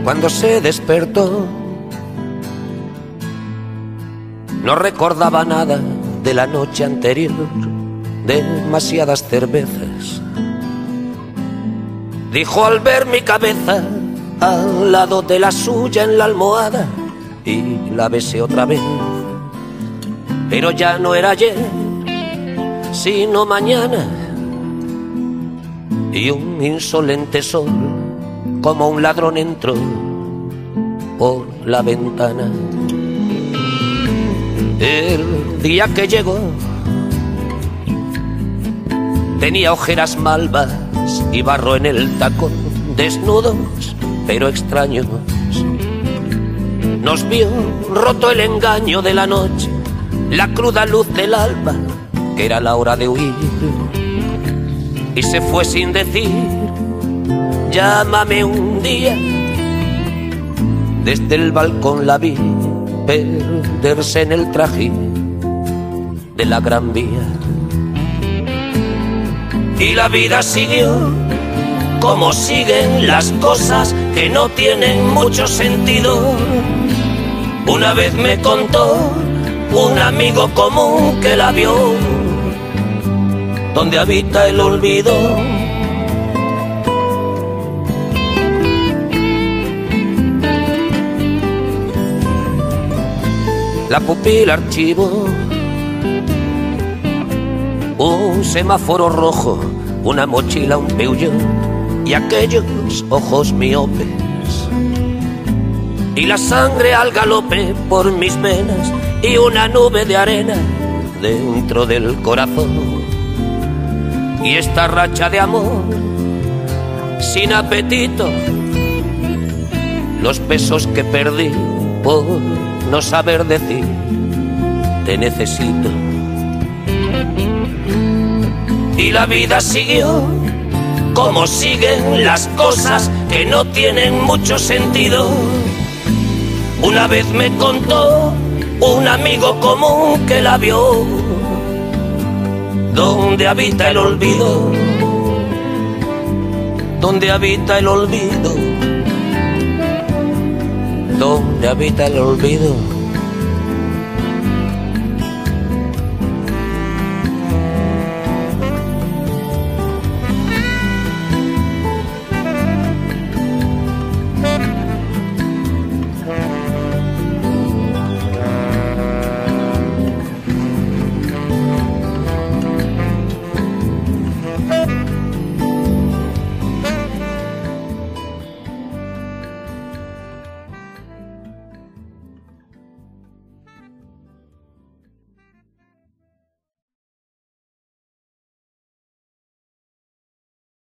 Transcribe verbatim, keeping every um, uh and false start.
Cuando se despertó, no recordaba nada de la noche anterior, demasiadas cervezas. Dijo al ver mi cabeza al lado de la suya en la almohada, y la besé otra vez. Pero ya no era ayer, sino mañana, y un insolente sol como un ladrón entró por la ventana. El día que llegó tenía ojeras malvas y barro en el tacón, desnudos pero extraños. Nos vio roto el engaño de la noche, la cruda luz del alba, que era la hora de huir, y se fue sin decir llámame un día. Desde el balcón la vi perderse en el trajín de la Gran Vía, y la vida siguió como siguen las cosas que no tienen mucho sentido. Una vez me contó un amigo común que la vio donde habita el olvido. La pupila archivó un semáforo rojo, una mochila, un Peugeot y aquellos ojos miopes, y la sangre al galope por mis venas y una nube de arena dentro del corazón. Y esta racha de amor sin apetito, los besos que perdí por no saber decir te necesito. Y la vida siguió como siguen las cosas que no tienen mucho sentido. Una vez me contó un amigo común que la vio donde habita el olvido, donde habita el olvido, donde habita el olvido.